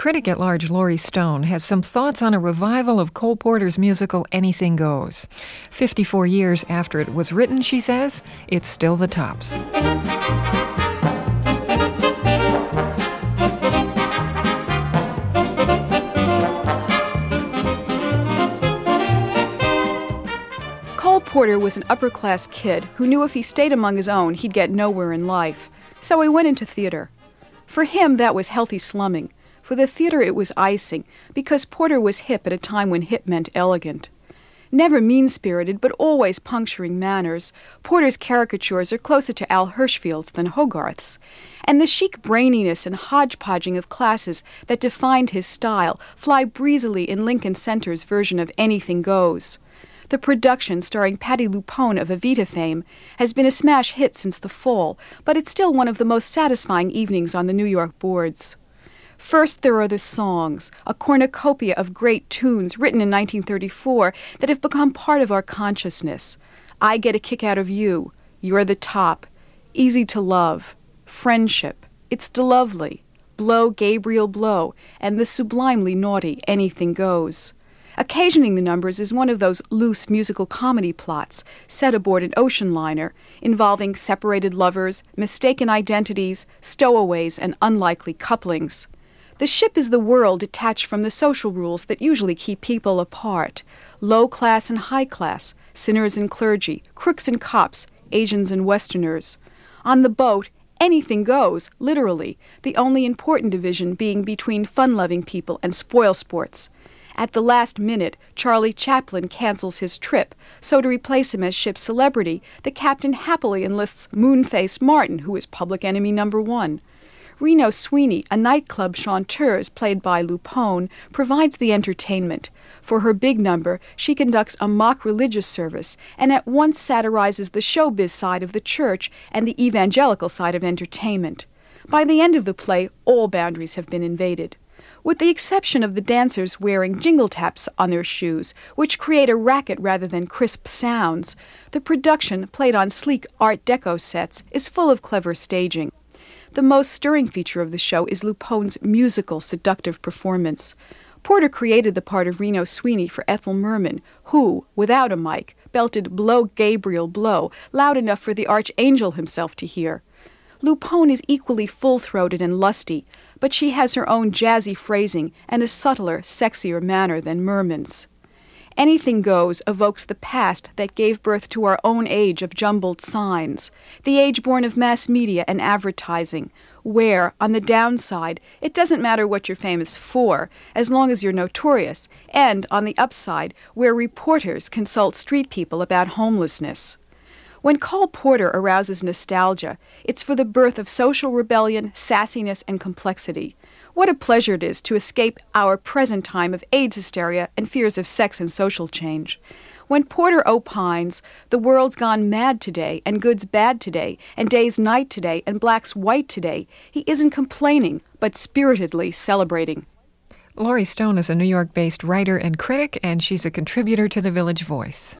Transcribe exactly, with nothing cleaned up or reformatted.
Critic-at-large Laurie Stone has some thoughts on a revival of Cole Porter's musical Anything Goes. fifty-four years after it was written, she says, it's still the tops. Cole Porter was an upper-class kid who knew if he stayed among his own, he'd get nowhere in life. So he went into theater. For him, that was healthy slumming. For the theater, it was icing, because Porter was hip at a time when hip meant elegant. Never mean-spirited, but always puncturing manners, Porter's caricatures are closer to Al Hirschfield's than Hogarth's. And the chic braininess and hodgepodging of classes that defined his style fly breezily in Lincoln Center's version of Anything Goes. The production, starring Patti LuPone of Evita fame, has been a smash hit since the fall, but it's still one of the most satisfying evenings on the New York boards. First, there are the songs, a cornucopia of great tunes written in nineteen thirty-four that have become part of our consciousness. I Get a Kick Out of You, You're the Top, Easy to Love, Friendship, It's Delovely, Blow Gabriel Blow, and the sublimely naughty Anything Goes. Occasioning the numbers is one of those loose musical comedy plots set aboard an ocean liner involving separated lovers, mistaken identities, stowaways, and unlikely couplings. The ship is the world detached from the social rules that usually keep people apart. Low class and high class, sinners and clergy, crooks and cops, Asians and Westerners. On the boat, anything goes, literally, the only important division being between fun-loving people and spoilsports. At the last minute, Charlie Chaplin cancels his trip, so to replace him as ship celebrity, the captain happily enlists Moon-Faced Martin, who is public enemy number one. Reno Sweeney, a nightclub chanteuse played by LuPone, provides the entertainment. For her big number, she conducts a mock religious service and at once satirizes the showbiz side of the church and the evangelical side of entertainment. By the end of the play, all boundaries have been invaded. With the exception of the dancers wearing jingle taps on their shoes, which create a racket rather than crisp sounds, the production, played on sleek Art Deco sets, is full of clever staging. The most stirring feature of the show is LuPone's musical, seductive performance. Porter created the part of Reno Sweeney for Ethel Merman, who, without a mic, belted Blow Gabriel Blow loud enough for the archangel himself to hear. LuPone is equally full-throated and lusty, but she has her own jazzy phrasing and a subtler, sexier manner than Merman's. Anything Goes evokes the past that gave birth to our own age of jumbled signs, the age born of mass media and advertising, where, on the downside, it doesn't matter what you're famous for, as long as you're notorious, and, on the upside, where reporters consult street people about homelessness. When Cole Porter arouses nostalgia, it's for the birth of social rebellion, sassiness, and complexity. What a pleasure it is to escape our present time of AIDS hysteria and fears of sex and social change. When Porter opines, the world's gone mad today, and good's bad today, and day's night today, and black's white today, he isn't complaining, but spiritedly celebrating. Laurie Stone is a New York-based writer and critic, and she's a contributor to The Village Voice.